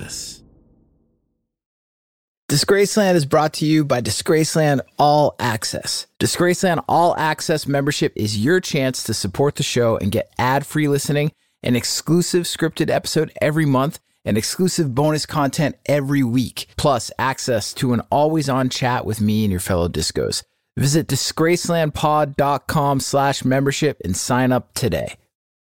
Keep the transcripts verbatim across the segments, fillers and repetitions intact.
Elvis. Disgraceland is brought to you by Disgraceland All Access. Disgraceland All Access membership is your chance to support the show and get ad-free listening, an exclusive scripted episode every month, and exclusive bonus content every week, plus access to an always-on chat with me and your fellow discos. Visit disgracelandpod.com slash membership and sign up today.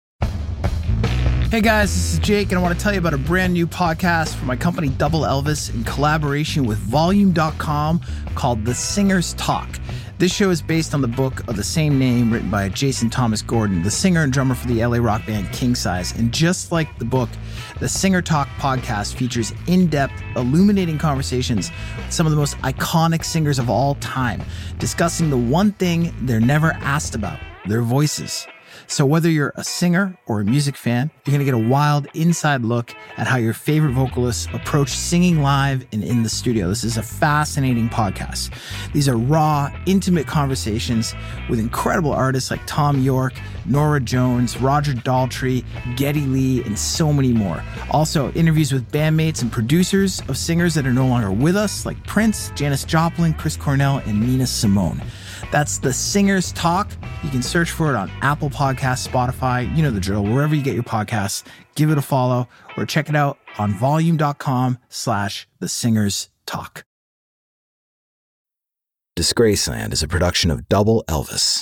Hey guys, this is Jake, and I want to tell you about a brand new podcast from my company Double Elvis in collaboration with volume dot com called The Singer's Talk. This show is based on the book of the same name written by Jason Thomas Gordon, the singer and drummer for the L A rock band King Size. And just like the book, the Singer Talk podcast features in-depth, illuminating conversations with some of the most iconic singers of all time, discussing the one thing they're never asked about, their voices. So whether you're a singer or a music fan, you're going to get a wild inside look at how your favorite vocalists approach singing live and in the studio. This is a fascinating podcast. These are raw, intimate conversations with incredible artists like Thom Yorke, Norah Jones, Roger Daltrey, Geddy Lee, and so many more. Also, interviews with bandmates and producers of singers that are no longer with us, like Prince, Janis Joplin, Chris Cornell, and Nina Simone. That's The Singer's Talk. You can search for it on Apple Podcasts, Spotify, you know the drill, wherever you get your podcasts. Give it a follow or check it out on volume.com slash The Singer's Talk. Disgraceland is a production of Double Elvis.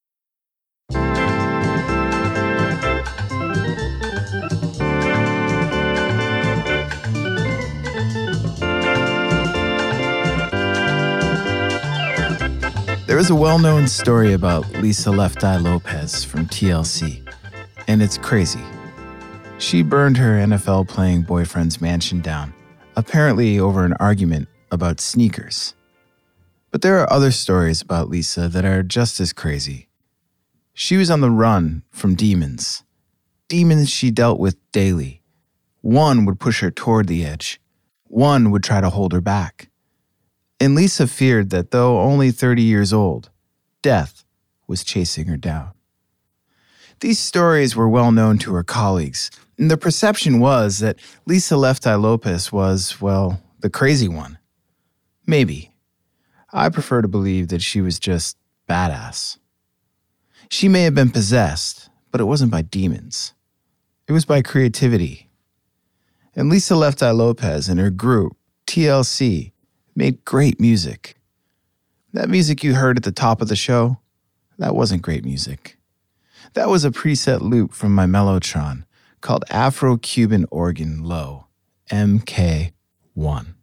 There is a well-known story about Lisa Left Eye Lopez from T L C, and it's crazy. She burned her N F L-playing boyfriend's mansion down, apparently over an argument about sneakers. But there are other stories about Lisa that are just as crazy. She was on the run from demons. Demons she dealt with daily. One would push her toward the edge. One would try to hold her back. And Lisa feared that though only thirty years old, death was chasing her down. These stories were well known to her colleagues, and the perception was that Lisa Left Eye Lopez was, well, the crazy one. Maybe. I prefer to believe that she was just badass. She may have been possessed, but it wasn't by demons. It was by creativity. And Lisa Left Eye Lopez and her group, T L C, made great music. That music you heard at the top of the show, that wasn't great music. That was a preset loop from my Mellotron called Afro-Cuban Organ Low, M K one.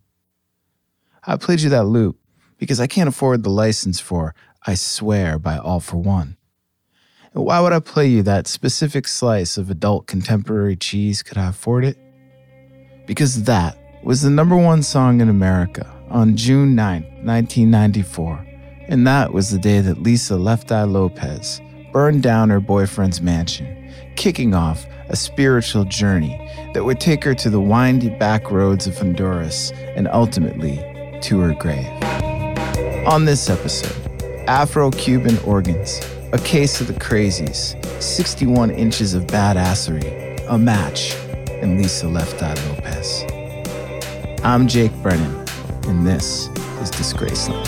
I played you that loop because I can't afford the license for I Swear by All for One. And why would I play you that specific slice of adult contemporary cheese? Could I afford it? Because that was the number one song in America on June ninth, nineteen ninety-four, and that was the day that Lisa Left Eye Lopez burned down her boyfriend's mansion, kicking off a spiritual journey that would take her to the windy back roads of Honduras and ultimately to her grave. On this episode, Afro-Cuban Organs, a case of the crazies, sixty-one inches of badassery, a match, and Lisa Left Eye Lopez. I'm Jake Brennan, and this is Disgraceland.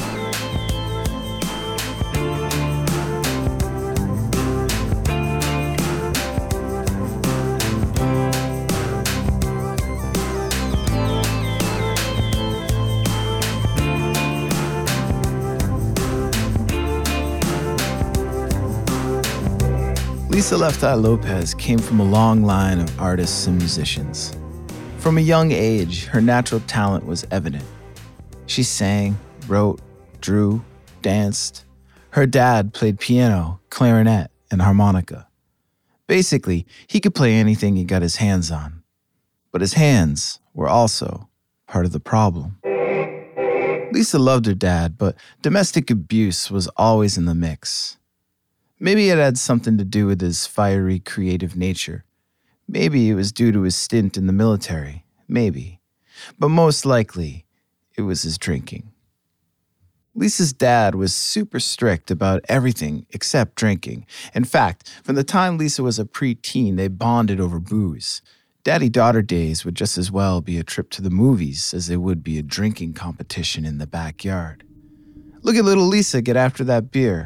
Lisa Left Eye Lopez came from a long line of artists and musicians. From a young age, her natural talent was evident. She sang, wrote, drew, danced. Her dad played piano, clarinet, and harmonica. Basically, he could play anything he got his hands on. But his hands were also part of the problem. Lisa loved her dad, but domestic abuse was always in the mix. Maybe it had something to do with his fiery, creative nature. Maybe it was due to his stint in the military. Maybe. But most likely, it was his drinking. Lisa's dad was super strict about everything except drinking. In fact, from the time Lisa was a preteen, they bonded over booze. Daddy-daughter days would just as well be a trip to the movies as they would be a drinking competition in the backyard. Look at little Lisa get after that beer.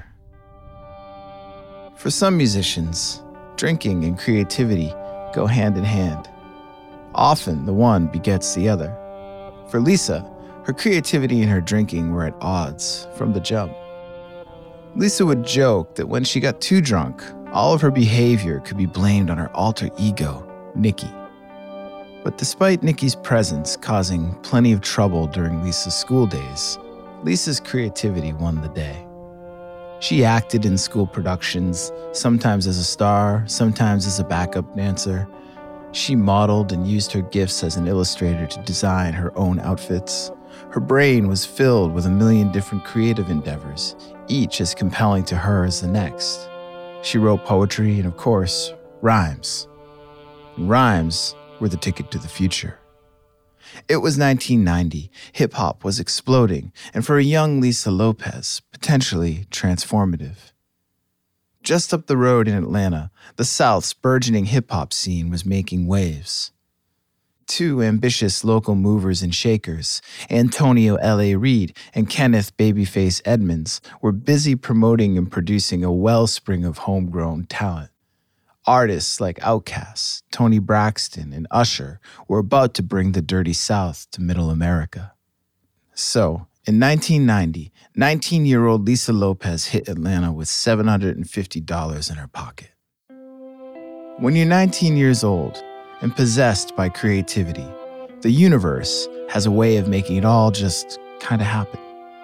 For some musicians, drinking and creativity go hand in hand. Often, the one begets the other. For Lisa, her creativity and her drinking were at odds from the jump. Lisa would joke that when she got too drunk, all of her behavior could be blamed on her alter ego, Nikki. But despite Nikki's presence causing plenty of trouble during Lisa's school days, Lisa's creativity won the day. She acted in school productions, sometimes as a star, sometimes as a backup dancer. She modeled and used her gifts as an illustrator to design her own outfits. Her brain was filled with a million different creative endeavors, each as compelling to her as the next. She wrote poetry and, of course, rhymes. Rhymes were the ticket to the future. It was nineteen ninety, hip-hop was exploding, and for a young Lisa Lopez, potentially transformative. Just up the road in Atlanta, the South's burgeoning hip-hop scene was making waves. Two ambitious local movers and shakers, Antonio L A. Reid and Kenneth Babyface Edmonds, were busy promoting and producing a wellspring of homegrown talent. Artists like Outkast, Toni Braxton, and Usher were about to bring the Dirty South to Middle America. So, in nineteen ninety, nineteen-year-old Lisa Lopez hit Atlanta with seven hundred fifty dollars in her pocket. When you're nineteen years old and possessed by creativity, the universe has a way of making it all just kind of happen.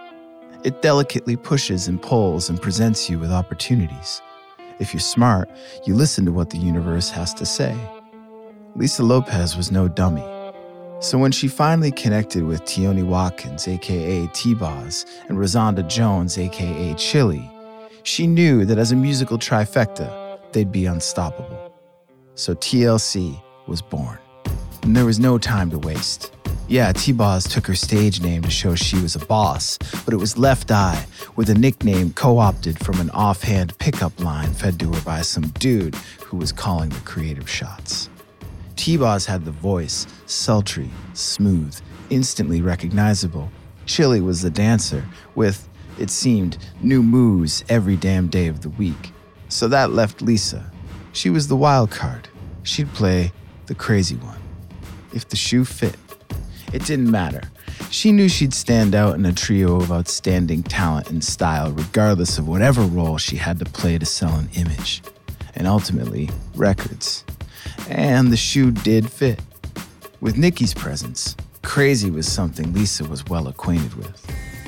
It delicately pushes and pulls and presents you with opportunities. If you're smart, you listen to what the universe has to say. Lisa Lopez was no dummy. So when she finally connected with Tioni Watkins, aka T-Boz, and Rosanda Jones, aka Chili, she knew that as a musical trifecta, they'd be unstoppable. So T L C was born. And there was no time to waste. Yeah, T-Boz took her stage name to show she was a boss, but it was Left Eye, with a nickname co-opted from an offhand pickup line fed to her by some dude who was calling the creative shots. T-Boz had the voice, sultry, smooth, instantly recognizable. Chili was the dancer, with, it seemed, new moves every damn day of the week. So that left Lisa. She was the wild card. She'd play the crazy one. If the shoe fit. It didn't matter. She knew she'd stand out in a trio of outstanding talent and style, regardless of whatever role she had to play to sell an image. And ultimately, records. And the shoe did fit. With Nikki's presence, crazy was something Lisa was well acquainted with.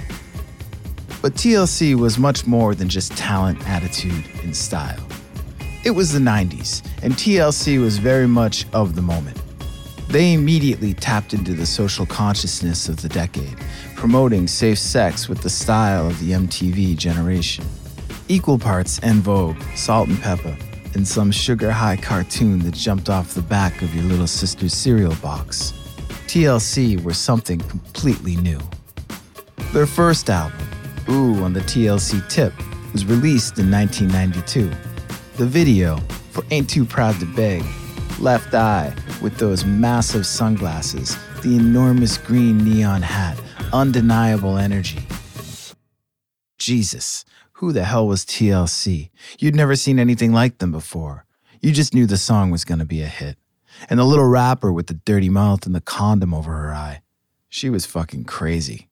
But T L C was much more than just talent, attitude, and style. It was the nineties, and T L C was very much of the moment. They immediately tapped into the social consciousness of the decade, promoting safe sex with the style of the M T V generation. Equal parts En Vogue, Salt and Pepper, and some sugar-high cartoon that jumped off the back of your little sister's cereal box. T L C were something completely new. Their first album, Ooh on the T L C Tip, was released in nineteen ninety-two. The video for Ain't Too Proud to Beg, Left Eye with those massive sunglasses, the enormous green neon hat, undeniable energy. Jesus, who the hell was T L C? You'd never seen anything like them before. You just knew the song was gonna be a hit. And the little rapper with the dirty mouth and the condom over her eye, she was fucking crazy.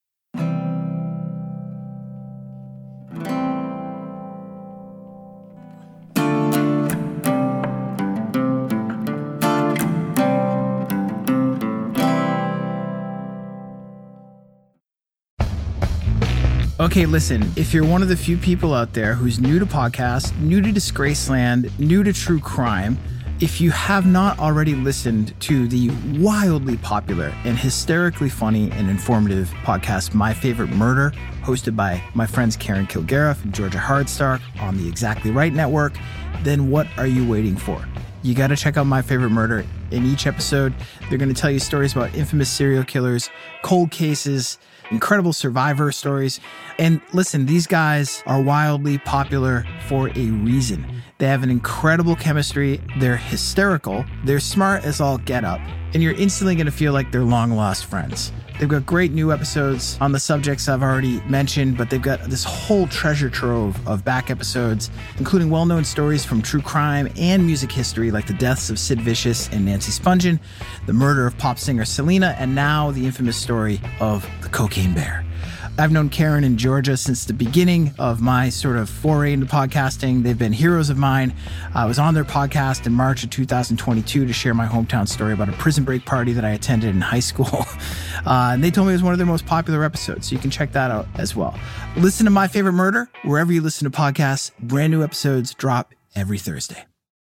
Okay, listen, if you're one of the few people out there who's new to podcasts, new to Disgraceland, new to true crime, if you have not already listened to the wildly popular and hysterically funny and informative podcast My Favorite Murder, hosted by my friends Karen Kilgariff and Georgia Hardstark on the Exactly Right Network, then what are you waiting for? You got to check out My Favorite Murder. In each episode, they're going to tell you stories about infamous serial killers, cold cases, incredible survivor stories. And listen, these guys are wildly popular for a reason. They have an incredible chemistry. They're hysterical. They're smart as all get up. And you're instantly going to feel like they're long-lost friends. They've got great new episodes on the subjects I've already mentioned, but they've got this whole treasure trove of back episodes, including well-known stories from true crime and music history like the deaths of Sid Vicious and Nancy Spungen, the murder of pop singer Selena, and now the infamous story of the Cocaine Bear. I've known Karen and Georgia since the beginning of my sort of foray into podcasting. They've been heroes of mine. I was on their podcast in March of two thousand twenty-two to share my hometown story about a prison break party that I attended in high school. Uh, and they told me it was one of their most popular episodes, so you can check that out as well. Listen to My Favorite Murder wherever you listen to podcasts. Brand new episodes drop every Thursday.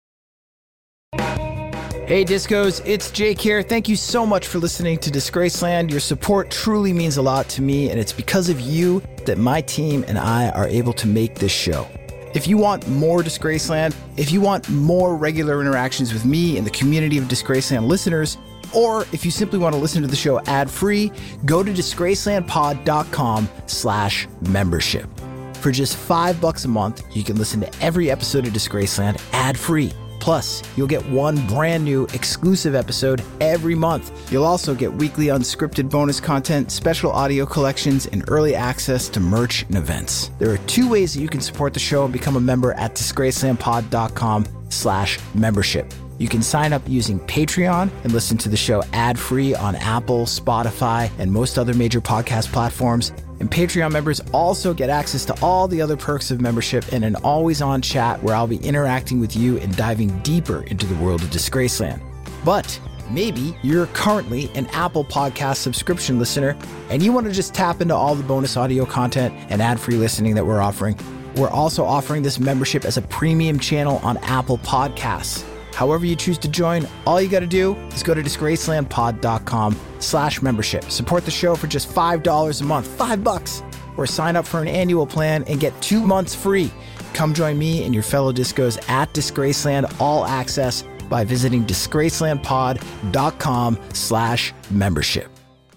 Hey Discos, it's Jake here. Thank you so much for listening to Disgraceland. Your support truly means a lot to me, and it's because of you that my team and I are able to make this show. If you want more Disgraceland, if you want more regular interactions with me and the community of Disgraceland listeners, or if you simply want to listen to the show ad-free, go to disgracelandpod.com slash membership. For just five bucks a month, you can listen to every episode of Disgraceland ad-free. Plus, you'll get one brand new exclusive episode every month. You'll also get weekly unscripted bonus content, special audio collections, and early access to merch and events. There are two ways that you can support the show and become a member at disgracelandpod.com slash membership. You can sign up using Patreon and listen to the show ad-free on Apple, Spotify, and most other major podcast platforms. And Patreon members also get access to all the other perks of membership and an always-on chat where I'll be interacting with you and diving deeper into the world of Disgraceland. But maybe you're currently an Apple Podcast subscription listener and you want to just tap into all the bonus audio content and ad-free listening that we're offering. We're also offering this membership as a premium channel on Apple Podcasts. However you choose to join, all you got to do is go to disgracelandpod.com slash membership. Support the show for just five dollars a month, five bucks, or sign up for an annual plan and get two months free. Come join me and your fellow discos at Disgraceland All Access by visiting disgracelandpod.com slash membership.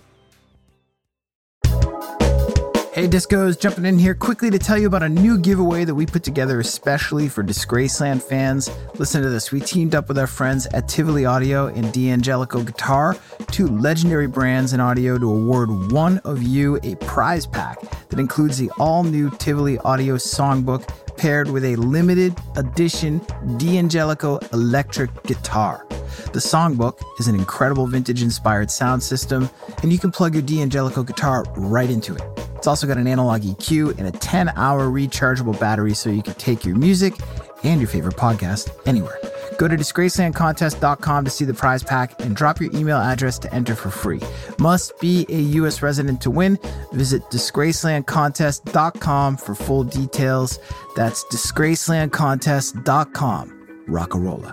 Hey Discos, jumping in here quickly to tell you about a new giveaway that we put together especially for Disgraceland fans. Listen to this. We teamed up with our friends at Tivoli Audio and D'Angelico Guitar, two legendary brands in audio, to award one of you a prize pack that includes the all-new Tivoli Audio songbook paired with a limited edition D'Angelico electric guitar. The songbook is an incredible vintage-inspired sound system, and you can plug your D'Angelico guitar right into it. It's also got an analog E Q and a ten-hour rechargeable battery so you can take your music and your favorite podcast anywhere. Go to disgraceland contest dot com to see the prize pack and drop your email address to enter for free. Must be a U S resident to win. Visit disgraceland contest dot com for full details. That's disgraceland contest dot com. Rockarola.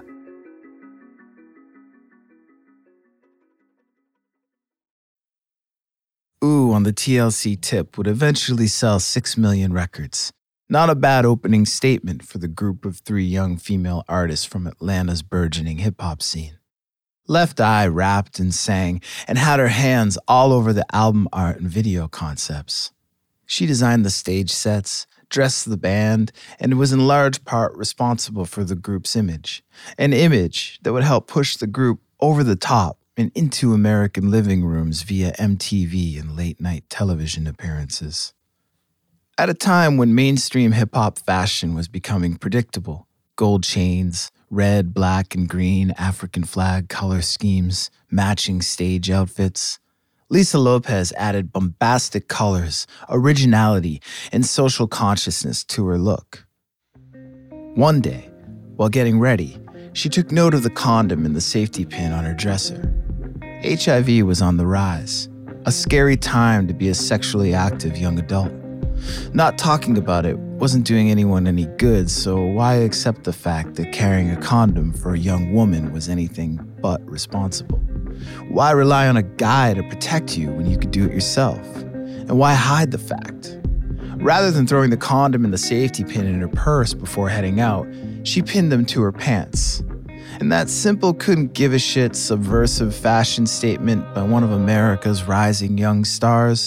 Ooh on the T L C tip would eventually sell six million records. Not a bad opening statement for the group of three young female artists from Atlanta's burgeoning hip-hop scene. Left Eye rapped and sang and had her hands all over the album art and video concepts. She designed the stage sets, dressed the band, and was in large part responsible for the group's image. An image that would help push the group over the top and into American living rooms via M T V and late-night television appearances. At a time when mainstream hip-hop fashion was becoming predictable, gold chains, red, black, and green African flag color schemes, matching stage outfits, Lisa Lopez added bombastic colors, originality, and social consciousness to her look. One day, while getting ready, she took note of the condom in the safety pin on her dresser. H I V was on the rise, a scary time to be a sexually active young adult. Not talking about it wasn't doing anyone any good, so why accept the fact that carrying a condom for a young woman was anything but responsible? Why rely on a guy to protect you when you could do it yourself? And why hide the fact? Rather than throwing the condom and the safety pin in her purse before heading out, she pinned them to her pants. And that simple couldn't give a shit subversive fashion statement by one of America's rising young stars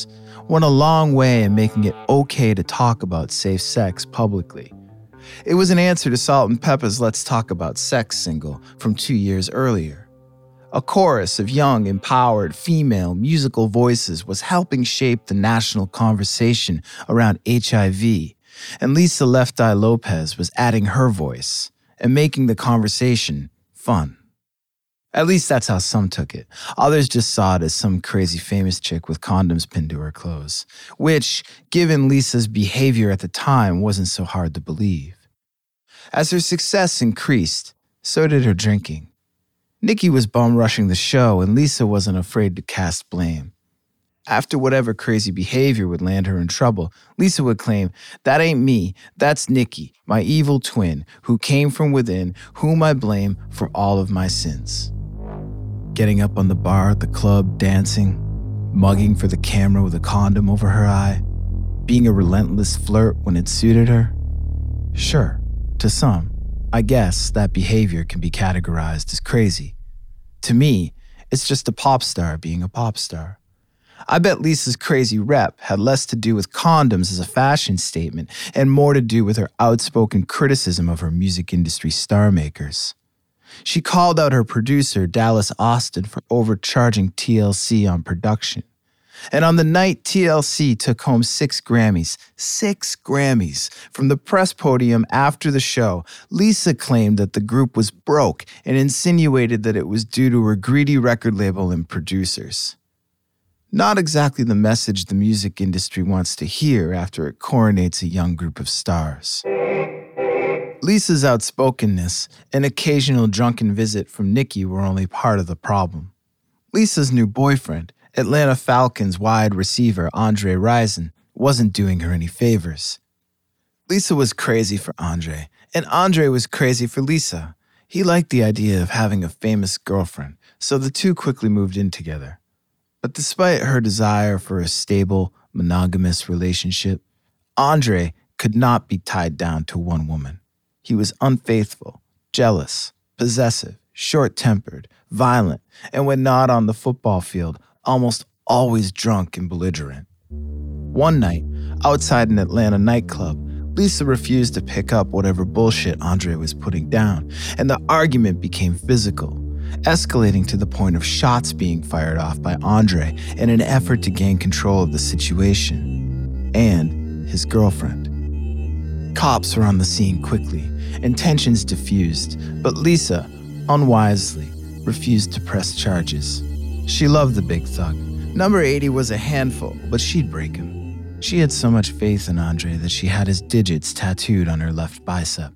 went a long way in making it okay to talk about safe sex publicly. It was an answer to Salt and Peppa's Let's Talk About Sex single from two years earlier. A chorus of young, empowered, female musical voices was helping shape the national conversation around H I V, and Lisa Left Eye Lopez was adding her voice and making the conversation fun. At least that's how some took it. Others just saw it as some crazy famous chick with condoms pinned to her clothes, which, given Lisa's behavior at the time, wasn't so hard to believe. As her success increased, so did her drinking. Nikki was bum rushing the show, and Lisa wasn't afraid to cast blame. After whatever crazy behavior would land her in trouble, Lisa would claim, "That ain't me, that's Nikki, my evil twin, who came from within, whom I blame for all of my sins." Getting up on the bar at the club, dancing, mugging for the camera with a condom over her eye, being a relentless flirt when it suited her. Sure, to some, I guess that behavior can be categorized as crazy. To me, it's just a pop star being a pop star. I bet Lisa's crazy rep had less to do with condoms as a fashion statement and more to do with her outspoken criticism of her music industry star makers. She called out her producer, Dallas Austin, for overcharging T L C on production. And on the night T L C took home six Grammys, six Grammys, from the press podium after the show, Lisa claimed that the group was broke and insinuated that it was due to her greedy record label and producers. Not exactly the message the music industry wants to hear after it coronates a young group of stars. Lisa's outspokenness and occasional drunken visit from Nikki were only part of the problem. Lisa's new boyfriend, Atlanta Falcons wide receiver Andre Rison, wasn't doing her any favors. Lisa was crazy for Andre, and Andre was crazy for Lisa. He liked the idea of having a famous girlfriend, so the two quickly moved in together. But despite her desire for a stable, monogamous relationship, Andre could not be tied down to one woman. He was unfaithful, jealous, possessive, short-tempered, violent, and when not on the football field, almost always drunk and belligerent. One night, outside an Atlanta nightclub, Lisa refused to pick up whatever bullshit Andre was putting down, and the argument became physical, escalating to the point of shots being fired off by Andre in an effort to gain control of the situation and his girlfriend. Cops were on the scene quickly, and tensions diffused, but Lisa, unwisely, refused to press charges. She loved the big thug. Number eighty was a handful, but she'd break him. She had so much faith in Andre that she had his digits tattooed on her left bicep.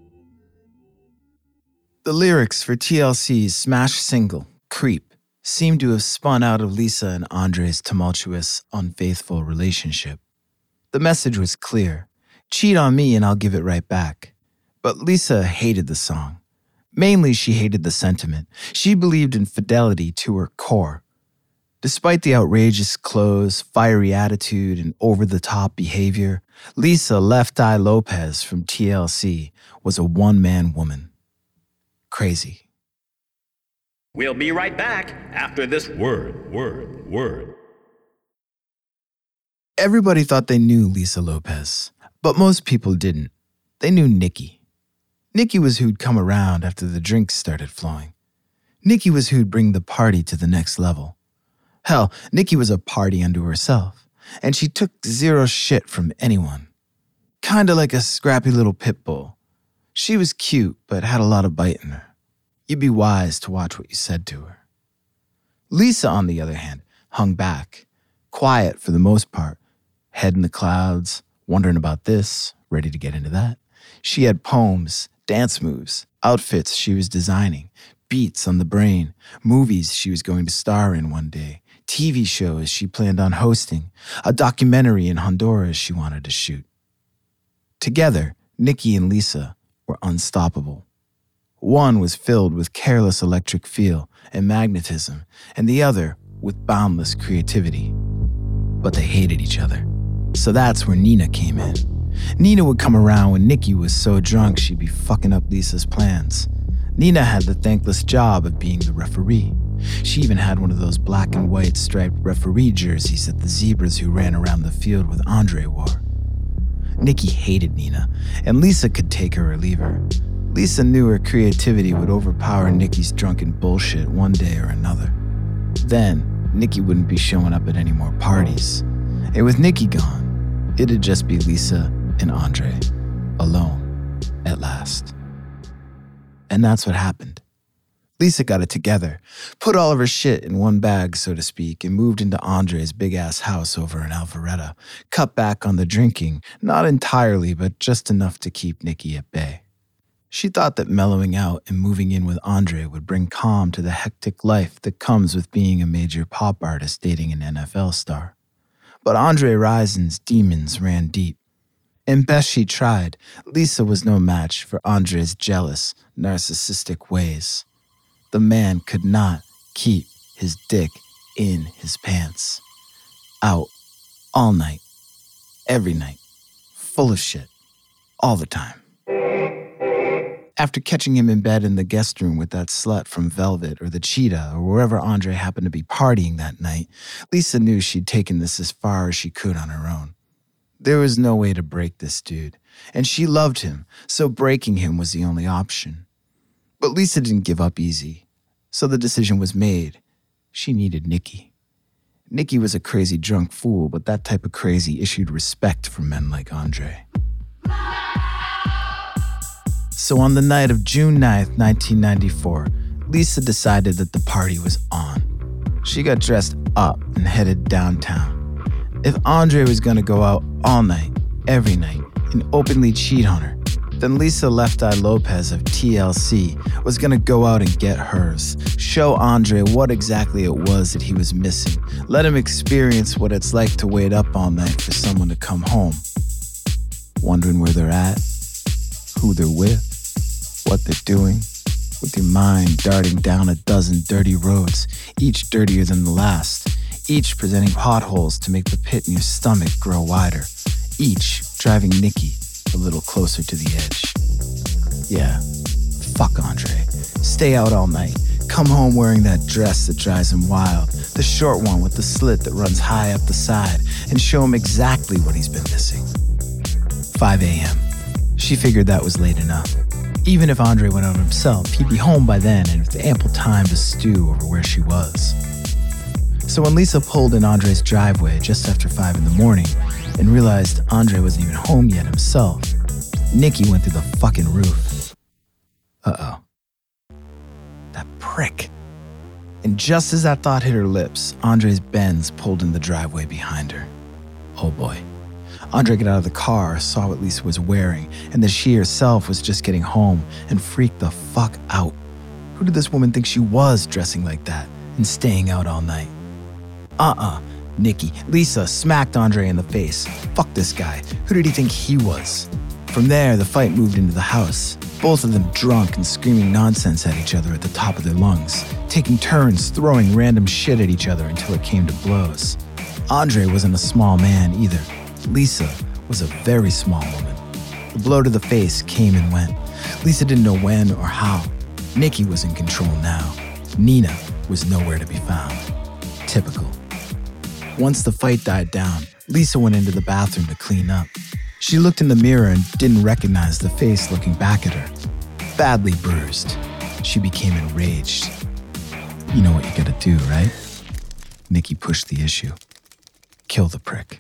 The lyrics for T L C's smash single, Creep, seemed to have spun out of Lisa and Andre's tumultuous, unfaithful relationship. The message was clear. Cheat on me and I'll give it right back. But Lisa hated the song. Mainly, she hated the sentiment. She believed in fidelity to her core. Despite the outrageous clothes, fiery attitude, and over-the-top behavior, Lisa Left Eye Lopez from T L C was a one-man woman. Crazy. We'll be right back after this word, word, word. Everybody thought they knew Lisa Lopez, but most people didn't. They knew Nikki. Nikki was who'd come around after the drinks started flowing. Nikki was who'd bring the party to the next level. Hell, Nikki was a party unto herself, and she took zero shit from anyone. Kinda like a scrappy little pit bull. She was cute, but had a lot of bite in her. You'd be wise to watch what you said to her. Lisa, on the other hand, hung back, quiet for the most part, head in the clouds, wondering about this, ready to get into that. She had poems, dance moves, outfits she was designing, beats on the brain, movies she was going to star in one day, T V shows she planned on hosting, a documentary in Honduras she wanted to shoot. Together, Nikki and Lisa were unstoppable. One was filled with careless electric feel and magnetism, and the other with boundless creativity. But they hated each other. So that's where Nina came in. Nina would come around when Nikki was so drunk she'd be fucking up Lisa's plans. Nina had the thankless job of being the referee. She even had one of those black and white striped referee jerseys that the zebras who ran around the field with Andre wore. Nikki hated Nina, and Lisa could take her or leave her. Lisa knew her creativity would overpower Nikki's drunken bullshit one day or another. Then, Nikki wouldn't be showing up at any more parties. And with Nikki gone, it'd just be Lisa and Andre, alone, at last. And that's what happened. Lisa got it together, put all of her shit in one bag, so to speak, and moved into Andre's big-ass house over in Alpharetta, cut back on the drinking, not entirely, but just enough to keep Nikki at bay. She thought that mellowing out and moving in with Andre would bring calm to the hectic life that comes with being a major pop artist dating an N F L star. But Andre Risen's demons ran deep. And best she tried, Lisa was no match for Andre's jealous, narcissistic ways. The man could not keep his dick in his pants. Out, all night, every night, full of shit, all the time. After catching him in bed in the guest room with that slut from Velvet or the Cheetah or wherever Andre happened to be partying that night, Lisa knew she'd taken this as far as she could on her own. There was no way to break this dude, and she loved him, so breaking him was the only option. But Lisa didn't give up easy. So the decision was made. She needed Nikki. Nikki was a crazy drunk fool, but that type of crazy issued respect from men like Andre. So on the night of June ninth, nineteen ninety-four, Lisa decided that the party was on. She got dressed up and headed downtown. If Andre was going to go out all night, every night, and openly cheat on her, then Lisa Left Eye Lopez of T L C was gonna go out and get hers, show Andre what exactly it was that he was missing, let him experience what it's like to wait up all night for someone to come home. Wondering where they're at, who they're with, what they're doing, with your mind darting down a dozen dirty roads, each dirtier than the last, each presenting potholes to make the pit in your stomach grow wider, each driving Nikki a little closer to the edge. Yeah, fuck Andre. Stay out all night. Come home wearing that dress that drives him wild, the short one with the slit that runs high up the side, and show him exactly what he's been missing. five a.m. She figured that was late enough. Even if Andre went out himself, he'd be home by then and with ample time to stew over where she was. So when Lisa pulled in Andre's driveway just after five in the morning, and realized Andre wasn't even home yet himself, Nikki went through the fucking roof. Uh-oh. That prick. And just as that thought hit her lips, Andre's Benz pulled in the driveway behind her. Oh boy. Andre got out of the car, saw what Lisa was wearing, and that she herself was just getting home, and freaked the fuck out. Who did this woman think she was dressing like that and staying out all night? Uh-uh. Nikki, Lisa smacked Andre in the face. Fuck this guy. Who did he think he was? From there, the fight moved into the house. Both of them drunk and screaming nonsense at each other at the top of their lungs, taking turns throwing random shit at each other until it came to blows. Andre wasn't a small man either. Lisa was a very small woman. The blow to the face came and went. Lisa didn't know when or how. Nikki was in control now. Nina was nowhere to be found. Typical. Once the fight died down, Lisa went into the bathroom to clean up. She looked in the mirror and didn't recognize the face looking back at her. Badly bruised, she became enraged. You know what you gotta do, right? Nikki pushed the issue. Kill the prick.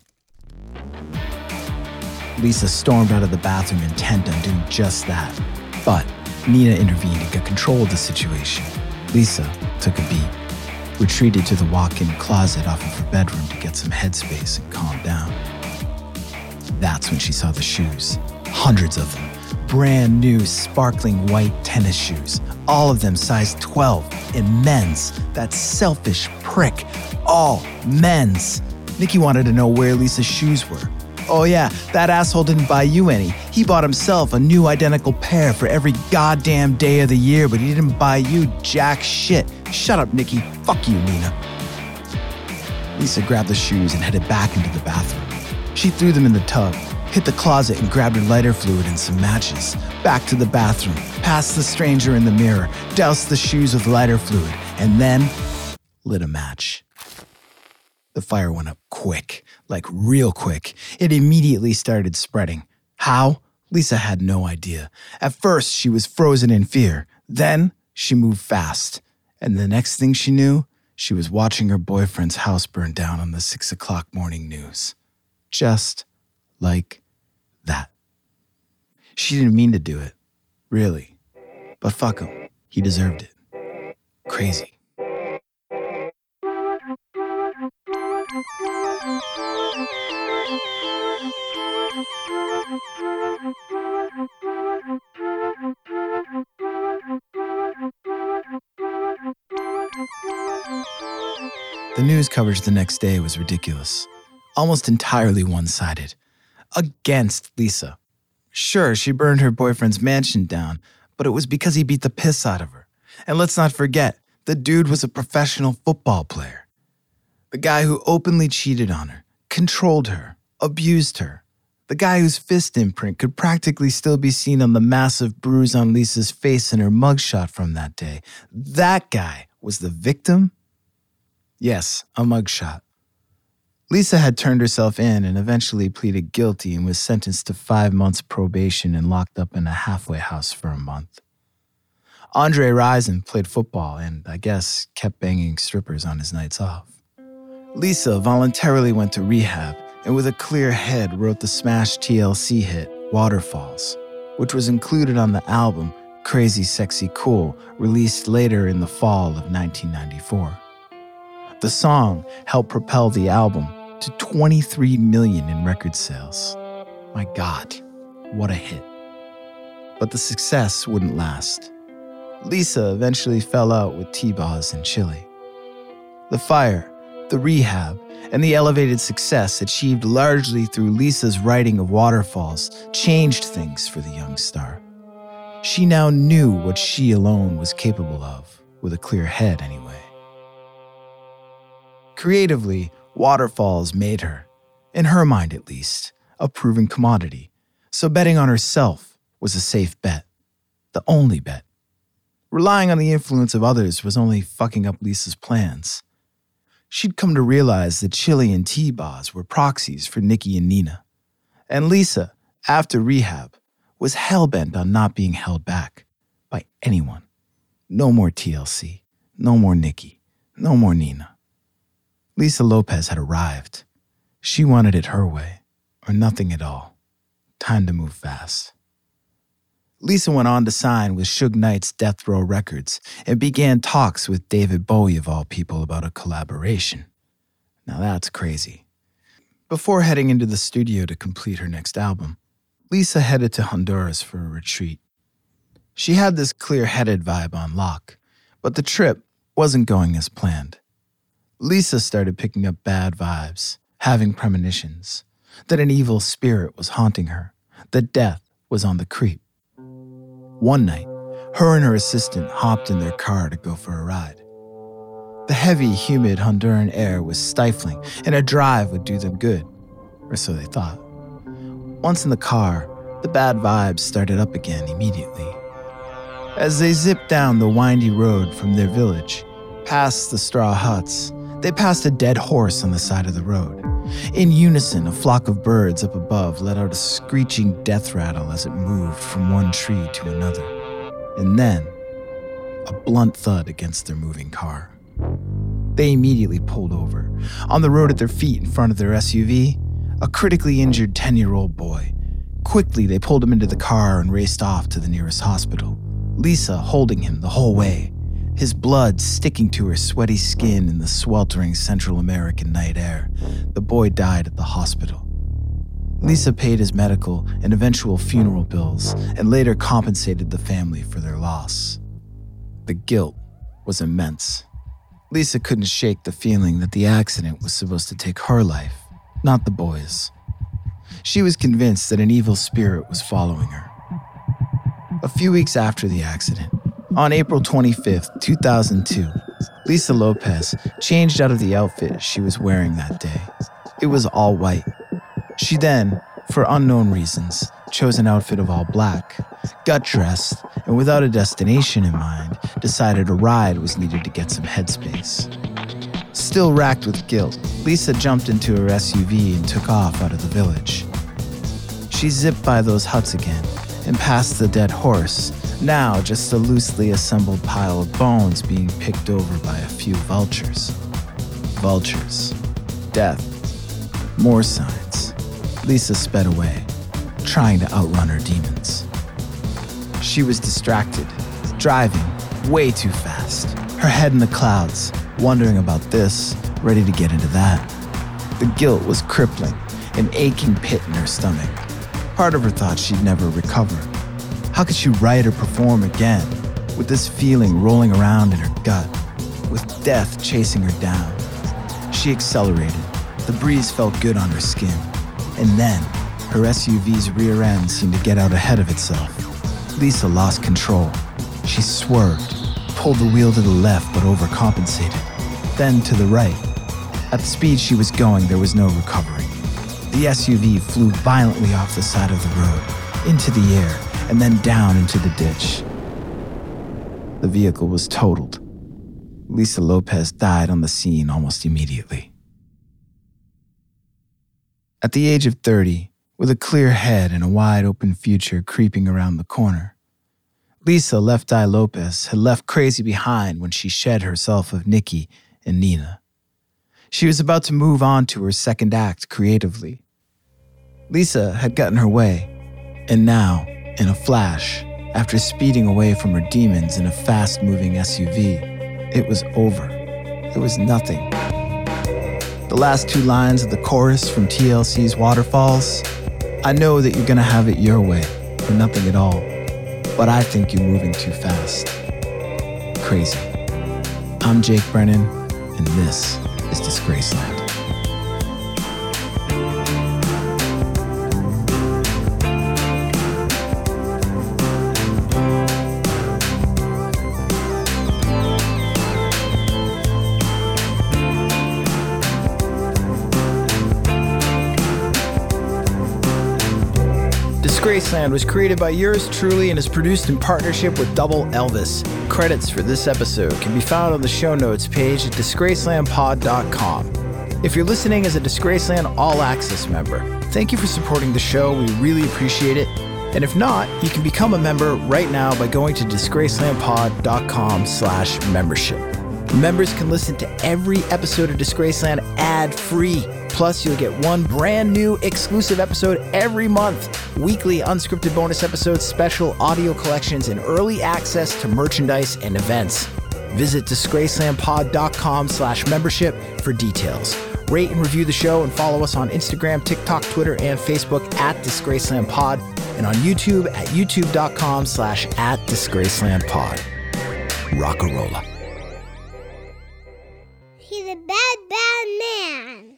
Lisa stormed out of the bathroom intent on doing just that. But Nina intervened and got control of the situation. Lisa took a beat, retreated to the walk-in closet off of her bedroom to get some headspace and calm down. That's when she saw the shoes. Hundreds of them. Brand new, sparkling white tennis shoes. All of them size twelve in men's. That selfish prick. All men's. Nikki wanted to know where Lisa's shoes were. Oh yeah, that asshole didn't buy you any. He bought himself a new identical pair for every goddamn day of the year, but he didn't buy you jack shit. Shut up, Nikki. Fuck you, Nina. Lisa grabbed the shoes and headed back into the bathroom. She threw them in the tub, hit the closet and grabbed her lighter fluid and some matches. Back to the bathroom, past the stranger in the mirror, doused the shoes with lighter fluid, and then lit a match. The fire went up quick, like real quick. It immediately started spreading. How? Lisa had no idea. At first, she was frozen in fear. Then, she moved fast. And the next thing she knew, she was watching her boyfriend's house burn down on the six o'clock morning news. Just like that. She didn't mean to do it, really. But fuck him, he deserved it. Crazy. The news coverage the next day was ridiculous, almost entirely one-sided, against Lisa. Sure, she burned her boyfriend's mansion down, but it was because he beat the piss out of her. And let's not forget, the dude was a professional football player. The guy who openly cheated on her, controlled her, abused her. The guy whose fist imprint could practically still be seen on the massive bruise on Lisa's face in her mugshot from that day. That guy was the victim? Yes, a mugshot. Lisa had turned herself in and eventually pleaded guilty and was sentenced to five months probation and locked up in a halfway house for a month. Andre Rison played football and, I guess, kept banging strippers on his nights off. Lisa voluntarily went to rehab and with a clear head wrote the smash T L C hit, Waterfalls, which was included on the album Crazy Sexy Cool, released later in the fall of nineteen ninety-four. The song helped propel the album to twenty-three million in record sales. My God, what a hit. But the success wouldn't last. Lisa eventually fell out with T-Boz and Chili. The fire, the rehab, and the elevated success achieved largely through Lisa's writing of Waterfalls changed things for the young star. She now knew what she alone was capable of, with a clear head anyway. Creatively, Waterfalls made her, in her mind at least, a proven commodity, so betting on herself was a safe bet, the only bet. Relying on the influence of others was only fucking up Lisa's plans. She'd come to realize that Chili and T-Boz were proxies for Nikki and Nina. And Lisa, after rehab, was hell-bent on not being held back by anyone. No more T L C, no more Nikki, no more Nina. Lisa Lopez had arrived. She wanted it her way, or nothing at all. Time to move fast. Lisa went on to sign with Suge Knight's Death Row Records and began talks with David Bowie of all people about a collaboration. Now that's crazy. Before heading into the studio to complete her next album, Lisa headed to Honduras for a retreat. She had this clear-headed vibe on lock, but the trip wasn't going as planned. Lisa started picking up bad vibes, having premonitions, that an evil spirit was haunting her, that death was on the creep. One night, her and her assistant hopped in their car to go for a ride. The heavy, humid Honduran air was stifling, and a drive would do them good, or so they thought. Once in the car, the bad vibes started up again immediately. As they zipped down the windy road from their village, past the straw huts, they passed a dead horse on the side of the road. In unison, a flock of birds up above let out a screeching death rattle as it moved from one tree to another. And then, a blunt thud against their moving car. They immediately pulled over. On the road at their feet in front of their S U V, a critically injured ten-year-old boy. Quickly, they pulled him into the car and raced off to the nearest hospital, Lisa holding him the whole way, his blood sticking to her sweaty skin in the sweltering Central American night air. The boy died at the hospital. Lisa paid his medical and eventual funeral bills and later compensated the family for their loss. The guilt was immense. Lisa couldn't shake the feeling that the accident was supposed to take her life, not the boy's. She was convinced that an evil spirit was following her. A few weeks after the accident, on April twenty-fifth, two thousand two, Lisa Lopez changed out of the outfit she was wearing that day. It was all white. She then, for unknown reasons, chose an outfit of all black, got dressed, and and without a destination in mind, decided a ride was needed to get some headspace. Still racked with guilt, Lisa jumped into her S U V and took off out of the village. She zipped by those huts again and past the dead horse, now just a loosely assembled pile of bones being picked over by a few vultures. Vultures. Death. More signs. Lisa sped away, trying to outrun her demons. She was distracted, driving way too fast, her head in the clouds, wondering about this, ready to get into that. The guilt was crippling, an aching pit in her stomach. Part of her thought she'd never recover. How could she write or perform again, with this feeling rolling around in her gut, with death chasing her down? She accelerated. The breeze felt good on her skin. And then, her S U V's rear end seemed to get out ahead of itself. Lisa lost control. She swerved, pulled the wheel to the left but overcompensated, then to the right. At the speed she was going, there was no recovery. The S U V flew violently off the side of the road, into the air, and then down into the ditch. The vehicle was totaled. Lisa Lopez died on the scene almost immediately. At the age of thirty, with a clear head and a wide-open future creeping around the corner, Lisa Left Eye Lopez had left crazy behind when she shed herself of Nikki and Nina. She was about to move on to her second act creatively. Lisa had gotten her way, and now, in a flash, after speeding away from her demons in a fast-moving S U V, it was over. It was nothing. The last two lines of the chorus from T L C's Waterfalls, I know that you're gonna have it your way, or nothing at all, but I think you're moving too fast. Crazy. I'm Jake Brennan, and this is Disgraceland. Disgraceland was created by yours truly and is produced in partnership with Double Elvis. Credits for this episode can be found on the show notes page at disgraceland pod dot com. If you're listening as a Disgraceland All Access member, thank you for supporting the show. We really appreciate it. And if not, you can become a member right now by going to disgraceland pod dot com slash membership. Members can listen to every episode of Disgraceland ad-free. Plus, you'll get one brand new exclusive episode every month. Weekly unscripted bonus episodes, special audio collections, and early access to merchandise and events. Visit disgraceland pod dot com slash membership for details. Rate and review the show and follow us on Instagram, TikTok, Twitter, and Facebook at DisgracelandPod and on YouTube at youtube dot com slash at DisgracelandPod. Rockarola. He's a bad, bad man.